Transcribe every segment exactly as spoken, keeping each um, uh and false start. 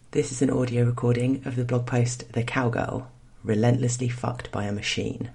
This is an audio recording of the blog post The Cowgirl, Relentlessly Fucked by a Machine.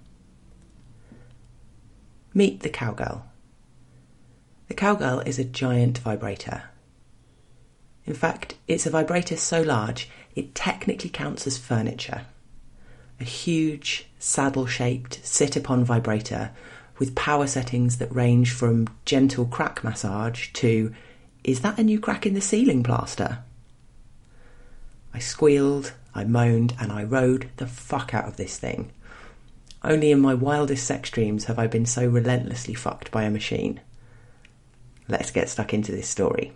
Meet the Cowgirl. The Cowgirl is a giant vibrator. In fact, it's a vibrator so large it technically counts as furniture. A huge, saddle-shaped, sit-upon vibrator with power settings that range from gentle crack massage to, is that a new crack in the ceiling plaster? I squealed, I moaned, and I rode the fuck out of this thing. Only in my wildest sex dreams have I been so relentlessly fucked by a machine. Let's get stuck into this story.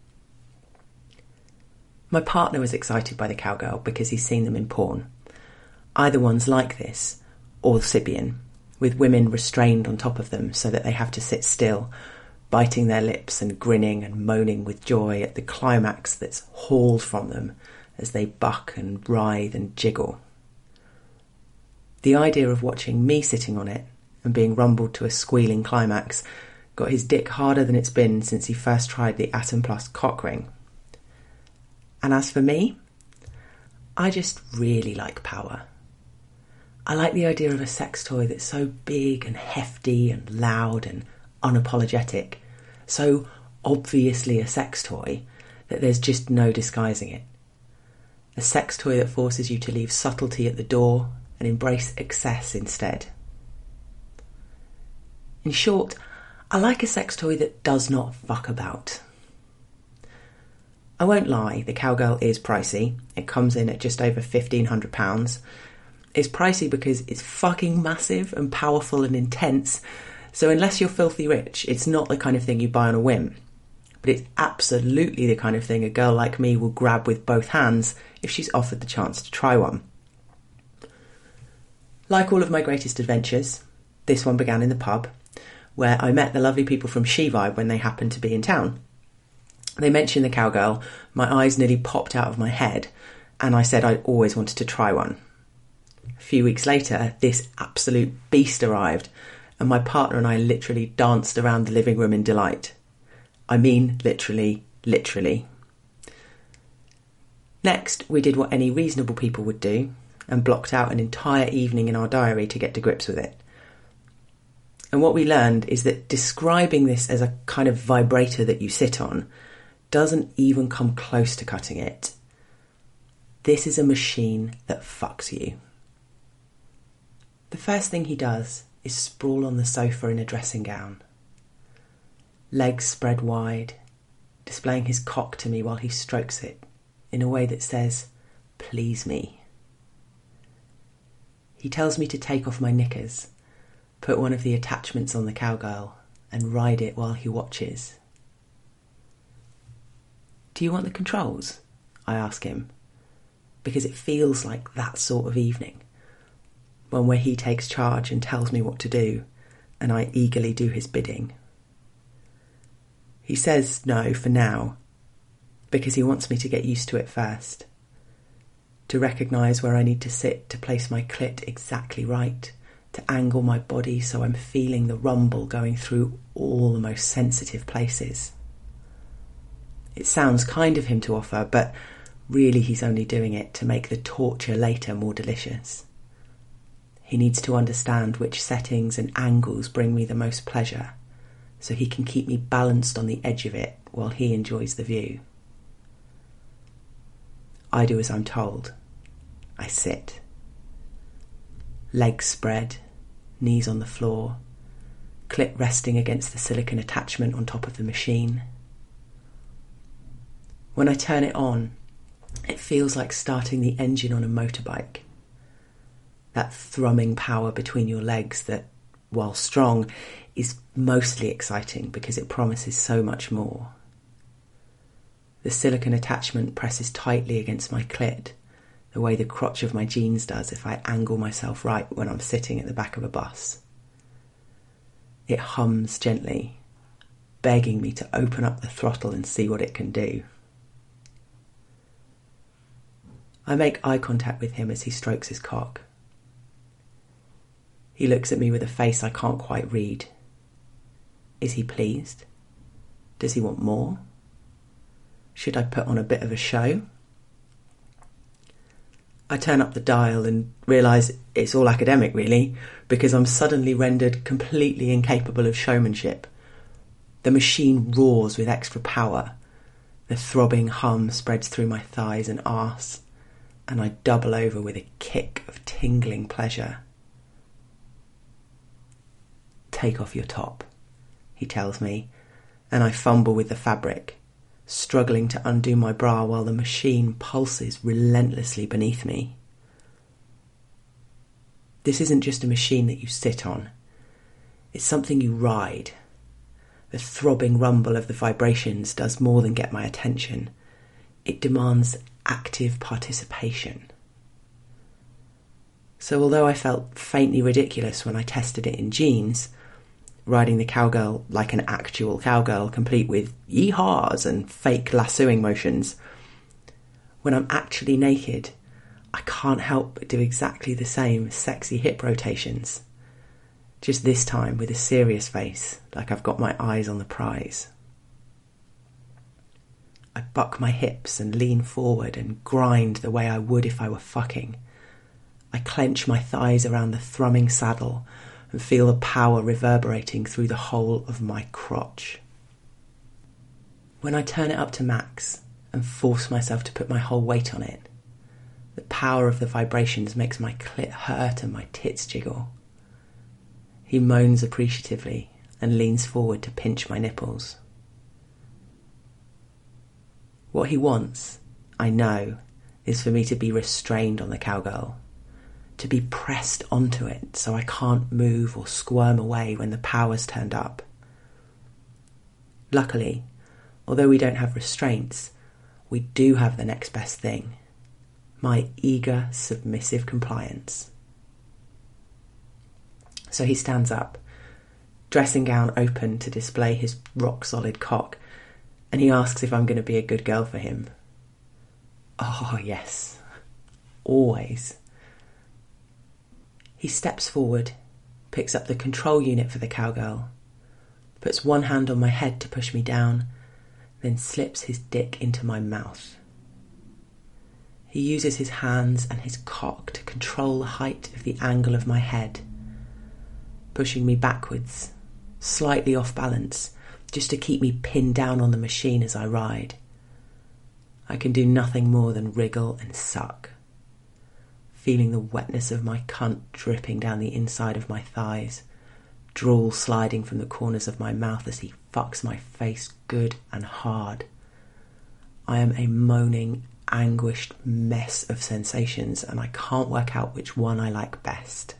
My partner was excited by the Cowgirl because he's seen them in porn. Either one's like this, or Sibian, with women restrained on top of them so that they have to sit still, biting their lips and grinning and moaning with joy at the climax that's hauled from them as they buck and writhe and jiggle. The idea of watching me sitting on it and being rumbled to a squealing climax got his dick harder than it's been since he first tried the Atom Plus cock ring. And as for me, I just really like power. I like the idea of a sex toy that's so big and hefty and loud and unapologetic, so obviously a sex toy that there's just no disguising it. A sex toy that forces you to leave subtlety at the door and embrace excess instead. In short, I like a sex toy that does not fuck about. I won't lie, the Cowgirl is pricey. It comes in at just over fifteen hundred pounds. It's pricey because it's fucking massive and powerful and intense, so unless you're filthy rich, it's not the kind of thing you buy on a whim. But it's absolutely the kind of thing a girl like me will grab with both hands if she's offered the chance to try one. Like all of my greatest adventures, this one began in the pub, where I met the lovely people from She-Vibe when they happened to be in town. They mentioned the Cowgirl, my eyes nearly popped out of my head, and I said I'd always wanted to try one. A few weeks later, this absolute beast arrived, and my partner and I literally danced around the living room in delight. I mean, literally, literally. Next, we did what any reasonable people would do and blocked out an entire evening in our diary to get to grips with it. And what we learned is that describing this as a kind of vibrator that you sit on doesn't even come close to cutting it. This is a machine that fucks you. The first thing he does is sprawl on the sofa in a dressing gown. Legs spread wide, displaying his cock to me while he strokes it in a way that says, "Please me." He tells me to take off my knickers, put one of the attachments on the Cowgirl, and ride it while he watches. "Do you want the controls?" I ask him, because it feels like that sort of evening, one where he takes charge and tells me what to do, and I eagerly do his bidding. He says no for now, because he wants me to get used to it first, to recognise where I need to sit to place my clit exactly right, to angle my body so I'm feeling the rumble going through all the most sensitive places. It sounds kind of him to offer, but really he's only doing it to make the torture later more delicious. He needs to understand which settings and angles bring me the most pleasure, so he can keep me balanced on the edge of it while he enjoys the view. I do as I'm told. I sit. Legs spread, knees on the floor, clit resting against the silicone attachment on top of the machine. When I turn it on, it feels like starting the engine on a motorbike. That thrumming power between your legs that, while strong, is mostly exciting because it promises so much more. The silicone attachment presses tightly against my clit, the way the crotch of my jeans does if I angle myself right when I'm sitting at the back of a bus. It hums gently, begging me to open up the throttle and see what it can do. I make eye contact with him as he strokes his cock. He looks at me with a face I can't quite read. Is he pleased? Does he want more? Should I put on a bit of a show? I turn up the dial and realise it's all academic, really, because I'm suddenly rendered completely incapable of showmanship. The machine roars with extra power. The throbbing hum spreads through my thighs and arse, and I double over with a kick of tingling pleasure. "Take off your top," he tells me, and I fumble with the fabric, struggling to undo my bra while the machine pulses relentlessly beneath me. This isn't just a machine that you sit on. It's something you ride. The throbbing rumble of the vibrations does more than get my attention. It demands active participation. So although I felt faintly ridiculous when I tested it in jeans, riding the cowgirl like an actual cowgirl, complete with yee-haws and fake lassoing motions, when I'm actually naked, I can't help but do exactly the same sexy hip rotations. Just this time with a serious face, like I've got my eyes on the prize. I buck my hips and lean forward and grind the way I would if I were fucking. I clench my thighs around the thrumming saddle and feel the power reverberating through the whole of my crotch. When I turn it up to max and force myself to put my whole weight on it, the power of the vibrations makes my clit hurt and my tits jiggle. He moans appreciatively and leans forward to pinch my nipples. What he wants, I know, is for me to be restrained on the cowgirl, to be pressed onto it so I can't move or squirm away when the power's turned up. Luckily, although we don't have restraints, we do have the next best thing: my eager, submissive compliance. So he stands up, dressing gown open to display his rock-solid cock, and he asks if I'm going to be a good girl for him. Oh, yes. Always. He steps forward, picks up the control unit for the cowgirl, puts one hand on my head to push me down, then slips his dick into my mouth. He uses his hands and his cock to control the height of the angle of my head, pushing me backwards, slightly off balance, just to keep me pinned down on the machine as I ride. I can do nothing more than wriggle and suck, feeling the wetness of my cunt dripping down the inside of my thighs, drool sliding from the corners of my mouth as he fucks my face good and hard. I am a moaning, anguished mess of sensations, and I can't work out which one I like best.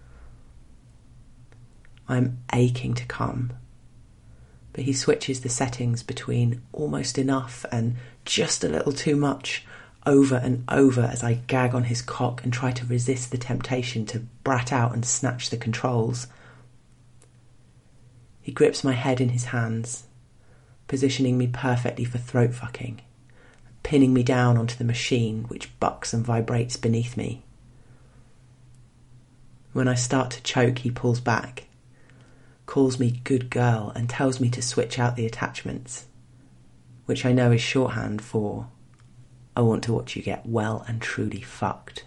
I'm aching to come, but he switches the settings between almost enough and just a little too much over and over as I gag on his cock and try to resist the temptation to brat out and snatch the controls. He grips my head in his hands, positioning me perfectly for throat fucking, pinning me down onto the machine which bucks and vibrates beneath me. When I start to choke, he pulls back, calls me good girl, and tells me to switch out the attachments, which I know is shorthand for I want to watch you get well and truly fucked.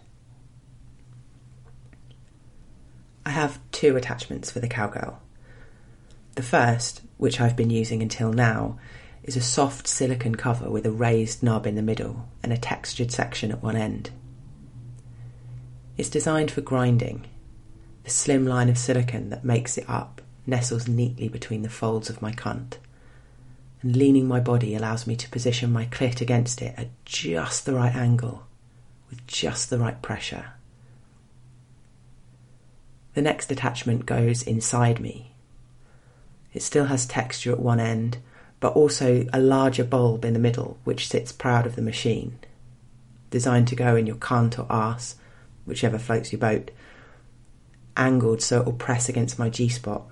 I have two attachments for the cowgirl. The first, which I've been using until now, is a soft silicone cover with a raised knob in the middle and a textured section at one end. It's designed for grinding. The slim line of silicone that makes it up nestles neatly between the folds of my cunt, and leaning my body allows me to position my clit against it at just the right angle, with just the right pressure. The next attachment goes inside me. It still has texture at one end, but also a larger bulb in the middle, which sits proud of the machine, designed to go in your cunt or arse, whichever floats your boat, angled so it will press against my G-spot.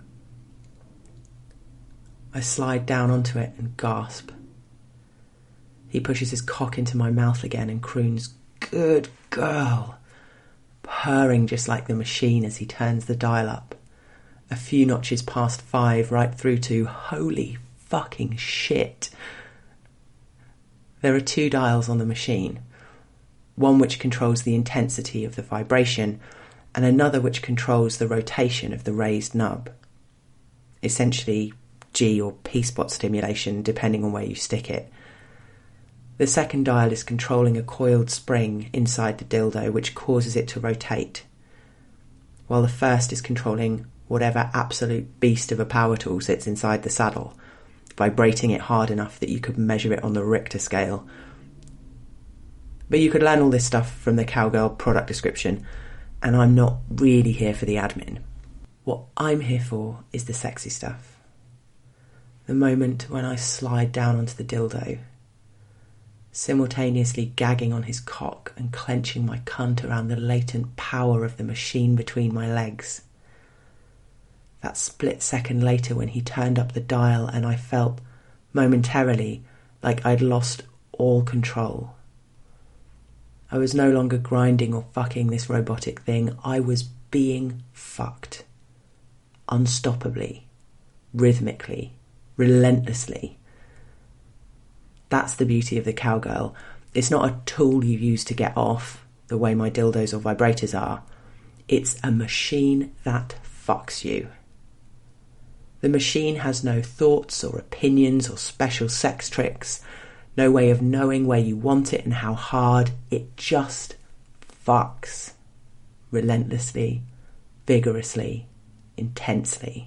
I slide down onto it and gasp. He pushes his cock into my mouth again and croons, "Good girl," purring just like the machine as he turns the dial up, a few notches past five right through to holy fucking shit. There are two dials on the machine, one which controls the intensity of the vibration, and another which controls the rotation of the raised nub. Essentially G or P spot stimulation, depending on where you stick it. The second dial is controlling a coiled spring inside the dildo, which causes it to rotate, while the first is controlling whatever absolute beast of a power tool sits inside the saddle, vibrating it hard enough that you could measure it on the Richter scale. But you could learn all this stuff from the Cowgirl product description, and I'm not really here for the admin. What I'm here for is the sexy stuff. The moment when I slide down onto the dildo, simultaneously gagging on his cock and clenching my cunt around the latent power of the machine between my legs. That split second later when he turned up the dial and I felt, momentarily, like I'd lost all control. I was no longer grinding or fucking this robotic thing. I was being fucked. Unstoppably. Rhythmically. Relentlessly. That's the beauty of the Cowgirl. It's not a tool you use to get off, the way my dildos or vibrators are. It's a machine that fucks you. The machine has no thoughts or opinions or special sex tricks, no way of knowing where you want it and how hard. It just fucks. Relentlessly, vigorously, intensely.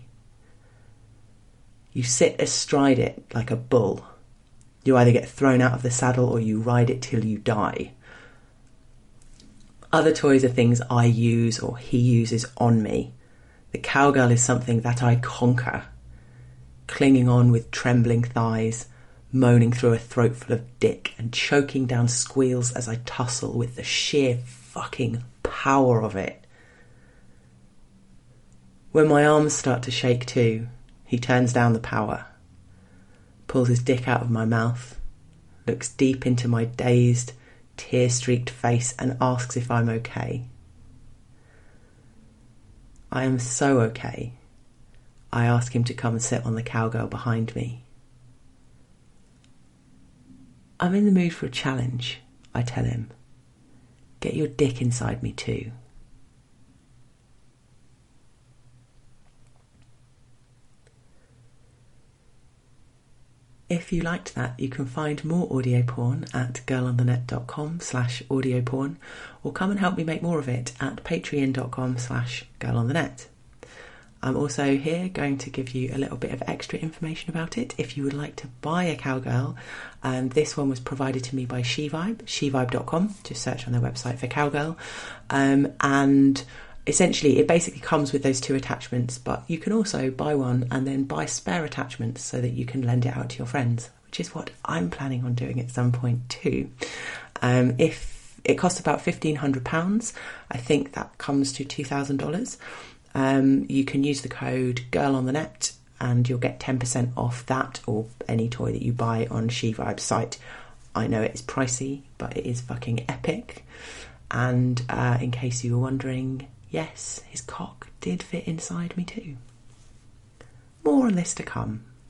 You sit astride it like a bull. You either get thrown out of the saddle or you ride it till you die. Other toys are things I use or he uses on me. The Cowgirl is something that I conquer, clinging on with trembling thighs, moaning through a throat full of dick and choking down squeals as I tussle with the sheer fucking power of it. When my arms start to shake too, he turns down the power, pulls his dick out of my mouth, looks deep into my dazed, tear-streaked face and asks if I'm okay. I am so okay. I ask him to come and sit on the Cowgirl behind me. I'm in the mood for a challenge, I tell him. Get your dick inside me too. If you liked that, you can find more audio porn at girlonthenet.com slash audio porn, or come and help me make more of it at patreon.com slash girlonthenet. I'm also here going to give you a little bit of extra information about it if you would like to buy a Cowgirl. Um, this one was provided to me by SheVibe, she vibe dot com. Just search on their website for Cowgirl. Um, and essentially it basically comes with those two attachments, but you can also buy one and then buy spare attachments so that you can lend it out to your friends, which is what I'm planning on doing at some point too. Um, if it costs about fifteen hundred pounds, I think that comes to two thousand dollars. Um, you can use the code GIRLONTHENET and you'll get ten percent off that or any toy that you buy on SheVibe's site. I know it's pricey, but it is fucking epic. And uh, in case you were wondering, yes, his cock did fit inside me too. More on this to come.